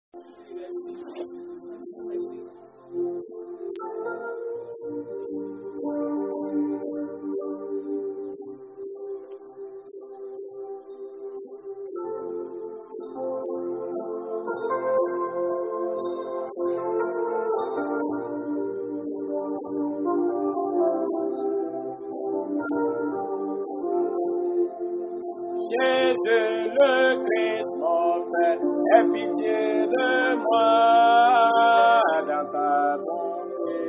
Jésus le Christ, mon Père, aie pitié de moi dans ta bonté.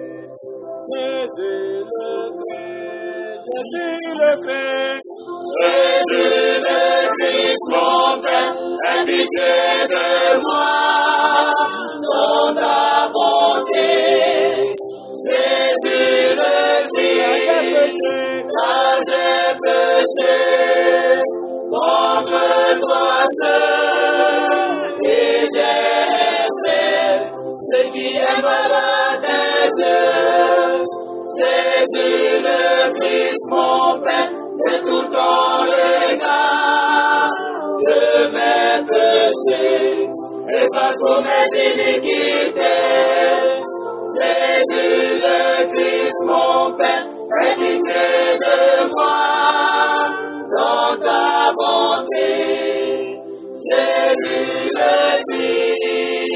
Jésus le Christ, Jésus le Christ, Jésus le Christ, mon Père, aie pitié de moi dans ta bonté. Jésus le Christ, car j'ai péché contre toi seul, et j'ai fait ce qui est mal à tes yeux. Jésus le Christ, mon Père, de tout ton regard, de mes péchés, efface pour mes iniquités. Jésus le Christ, mon Père, aie pitié de moi dans ta bonté. Jésus le Christ.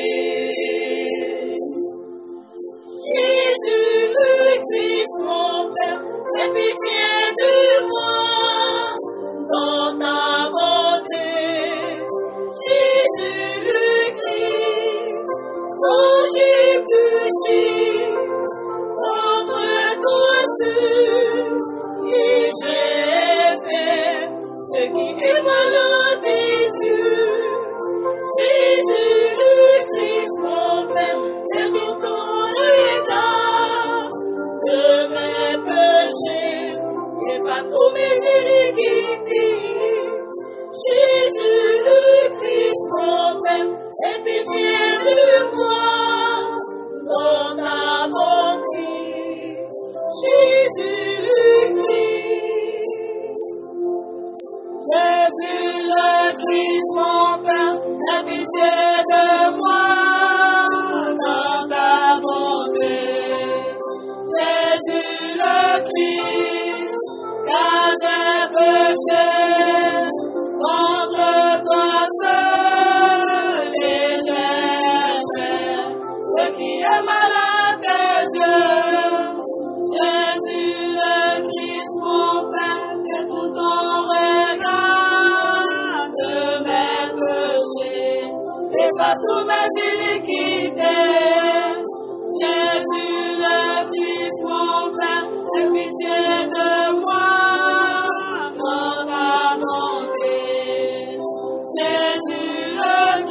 Jésus le Christ, mon Père, aie pitié de moi dans ta bonté. Jésus le Christ, quand j'ai péché contre toi seul, et j'ai fait ce qui est mal à tes yeux. Jésus le Christ, mon Père, de tout ton regard, de mes péchés, efface tous mes iniquités. Jésus le Christ, mon Père, aie pitié de moi dans ta bonté. Jésus le Christ. Jésus le Christ, mon Père, aie pitié de moi dans ta bonté. Jésus le Christ, car j'ai péché contre toi seul, et j'ai fait ce qui est mal à tes yeux. Jésus le Christ, mon Père, de tout ton regard, de mes péchés, efface tous mes iniquités. Jésus le Christ, mon Père, aie pitié de moi dans ta bonté. Jésus le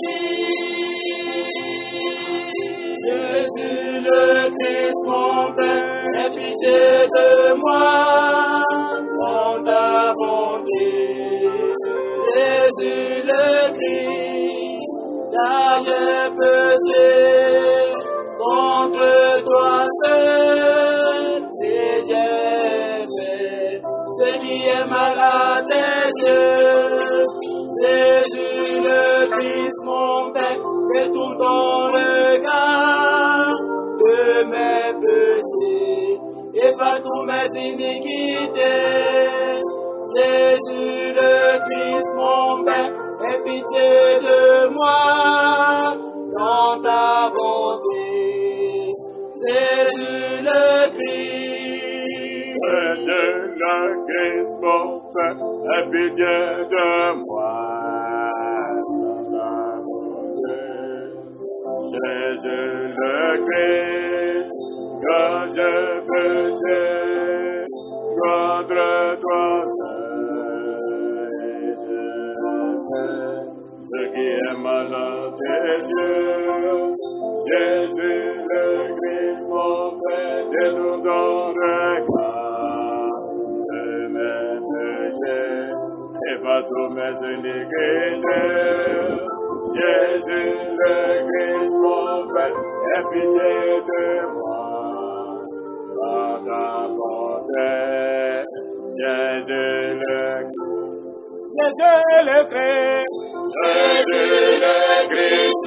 Christ. Jésus le Christ, mon Père, aie pitié de moi dans ta bonté. Jésus le Christ, car j'ai péché contre toi seul, et j'ai fait ce qui est mal à tes yeux. Jésus le Christ, mon Père, de tout ton regard, de mes péchés, efface tous mes iniquités. Jésus le Christ, mon Père, aie pitié de moi dans ta bonté. Jésus le Christ. Jésus le Christ, mon Père, aie pitié de moi dans ta bonté. Jésus le Christ, quand j'ai péché contre toi seul, et j'ai fait ce qui est mal à tes yeux. Jésus le Christ, mon Père, de tout ton regard, de mes péchés, efface tous mes iniquités. Jésus le Christ, mon Père, aie pitié de moi dans ta bonté. Jésus le Christ. Jésus le Christ. Jésus le Christ,